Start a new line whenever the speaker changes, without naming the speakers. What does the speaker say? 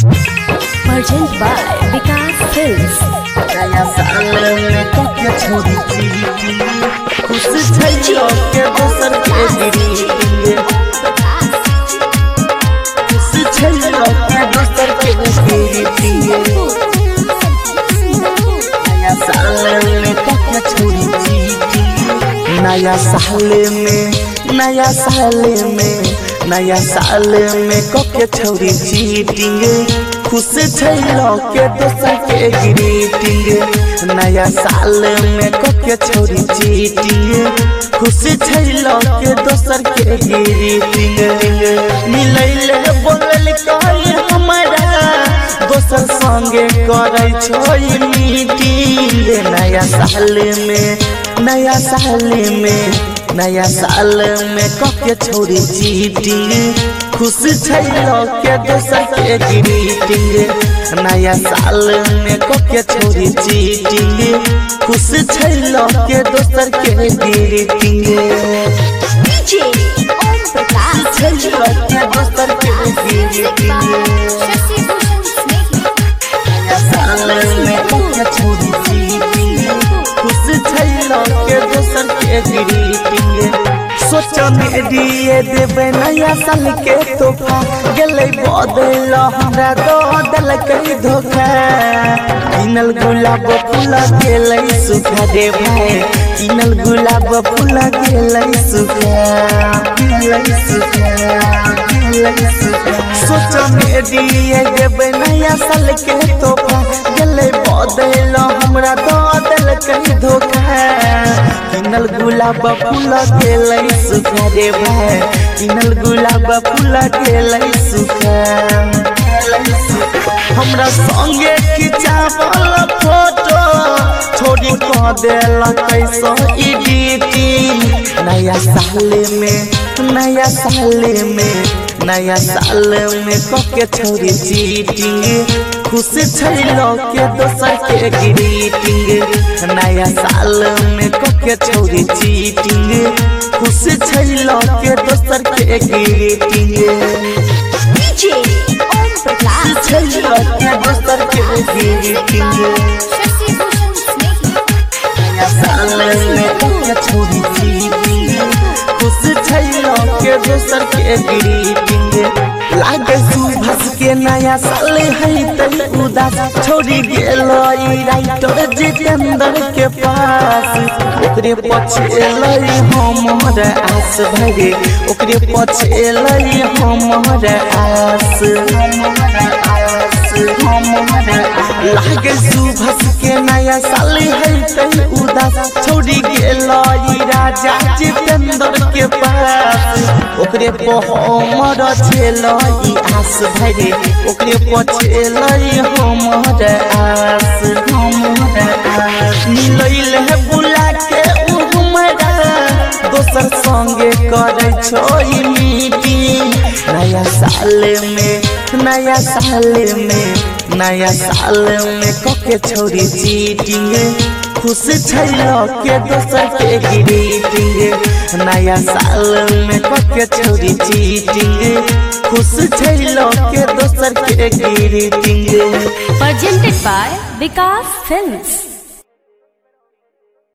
Presented by Vikas Films.
नया साल में कके छोड़ी चीटी खुश छैलो के दोसर के गिरी खुश छैलो के दोसर के गिरी नया साल में कके छोड़ी चीटी नया साल में कके छोड़ी चीटी खुश छैलो के दोसर के ग्रीटिंग नया साल में कके छोड़ी चीटिंग खुश छैलो के दोसर के ग्रीटिंग मिलैले बोलल कहे हमरा दोसर संगे करै छोई मीटिंग नया साल में कके छोड़ी चीटिंग खुश छैलो के दोसर के ग्रीटिंग नया साल में कके छोड़ी चीटिंग खुश छैलो के दोसर के ग्रीटिंग
DJ Om Prakash.
छैलो के दोसर के ग्रीटिंग
Shashi Bhushan Snake.
नया साल में कके छोड़ी चीटिंग खुश छैलो के दोसर के ग्रीटिंग सोचा में दिए देवे नया साल के तोहफा गले बदल हमरा दो दल कई धोखा किनल गुलाब फूल गेलै सुखा दे भाई किनल गुलाब फूल गेलै सुखा सोचा में दिए देवे नया साल के तोहफा गले बदल हमरा दो दल कई धोखा किनल गुलाब फूल गेलै सुखा रे भाई किनल गुलाब फूल गेलै सुखा हमरा संगे खिंचावल फोटो छोड़ी क देला कैसो एडिटिंग नया साल में कके छोड़ी चीटिंग खुश छैलो के दोसर के ग्रीटिंग नया साल में कके छोड़ी चीटिंग खुश छैलो के दोसर के ग्रीटिंग
DJ Om Prakash.
छैलो के दोसर के ग्रीटिंग
Shashi Bhushan Snake.
नया साल में कके छोड़ी चीटिंग खुश छैलो के दोसर के ग्रीटिंग लागे सुभाष के नया साल है तई उदास छोड़ी गेलो राइटर जितेंद्र के पास ओकरे पछे लई हमर आस भरे ओकरे पछे लई हमर आस लागे सुभाष के नया साल है तई उदास छोड़ी गेलो राजा जितेंद्र के पास ओकरे हमर छेलो आस भरे ओकरे पछे लई हमर आस मिलैल है बुला के उ हमरा दोसर संगे करै छोई मीटिंग नया साल में कके छोड़ी चीटिंग खुश छैलो के दोसर के ग्रीटिंग नया साल में कके छोड़ी चीटिंग खुश छैलो के दोसर के greeting
Presented by Vikas Films.